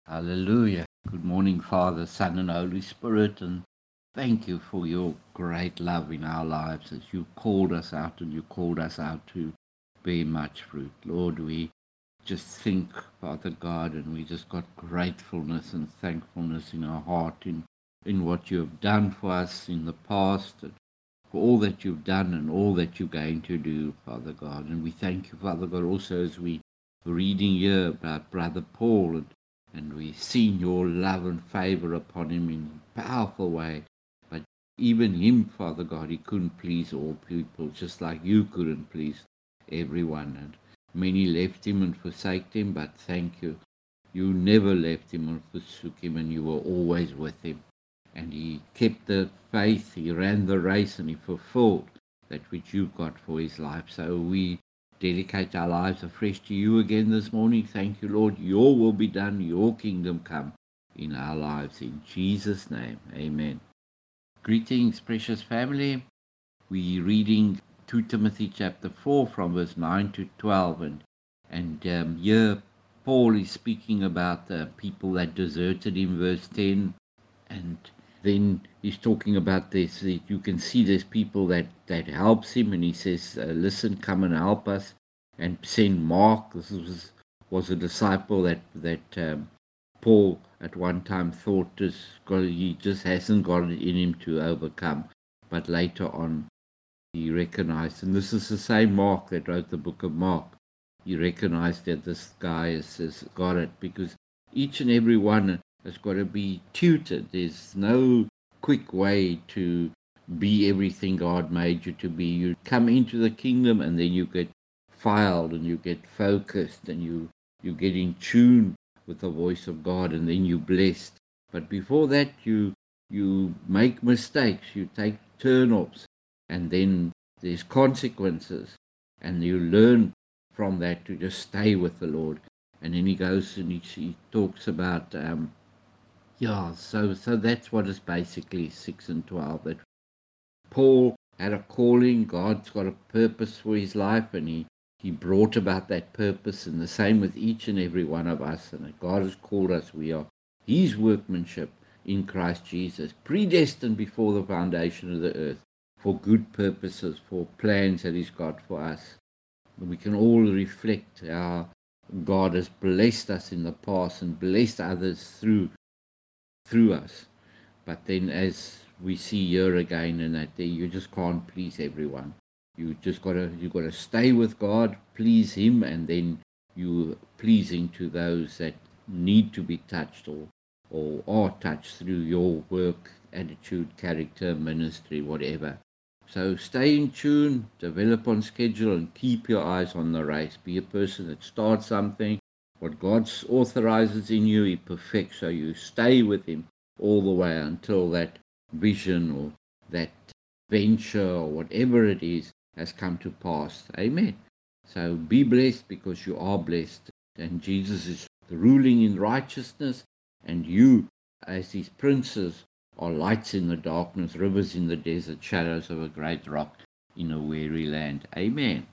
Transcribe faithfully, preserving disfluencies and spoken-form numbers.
Hallelujah. Good morning, Father, Son, and Holy Spirit. And thank you for your great love in our lives as you called us out and you called us out to bear much fruit. Lord, we just think, Father God, and we just got gratefulness and thankfulness in our heart in, in what you have done for us in the past, and for all that you've done and all that you're going to do, Father God. And we thank you, Father God, also as we reading here about Brother Paul, and, and we've seen your love and favor upon him in a powerful way. But even him, Father God, he couldn't please all people, just like you couldn't please everyone. And many left him and forsaked him, but thank you. You never left him or forsook him, and you were always with him. And he kept the faith, he ran the race, and he fulfilled that which you got for his life. So we dedicate our lives afresh to you again this morning. Thank you, Lord. Your will be done, your kingdom come in our lives. In Jesus' name, amen. Greetings, precious family. We're reading Second Timothy chapter four from verse nine to twelve. And, and um, here Paul is speaking about the people that deserted him, verse ten. And then he's talking about this. You can see there's people that, that helps him, and he says, uh, listen, come and help us. And send Mark. This was, was a disciple that, that um, Paul at one time thought this, he just hasn't got it in him to overcome. But later on, he recognized, and this is the same Mark that wrote the book of Mark. He recognized that this guy has, has got it, because each and every one has got to be tutored. There's no quick way to be everything God made you to be. You come into the kingdom and then you get filed and you get focused and you, you get in tune with the voice of God, and then you're blessed. But before that, you you make mistakes, you take turn-offs, and then there's consequences, and you learn from that to just stay with the Lord. And then he goes and he, he talks about um, yeah, so so that's what is basically six and twelve. That Paul had a calling. God's got a purpose for his life, and he he brought about that purpose. And the same with each and every one of us. And that God has called us. We are His workmanship in Christ Jesus, predestined before the foundation of the earth, for good purposes, for plans that He's got for us. And we can all reflect how God has blessed us in the past and blessed others through through us. But then, as we see here again, and that there, you just can't please everyone. You just gotta you gotta stay with God, please Him, and then you pleasing to those that need to be touched or or are touched through your work, attitude, character, ministry, whatever. So stay in tune, develop on schedule, and keep your eyes on the race. Be a person that starts something. What God authorizes in you, He perfects. So you stay with Him all the way until that vision or that venture or whatever it is has come to pass. Amen. So be blessed, because you are blessed. And Jesus is ruling in righteousness, and you, as His princes, are lights in the darkness, rivers in the desert, shadows of a great rock in a weary land. Amen.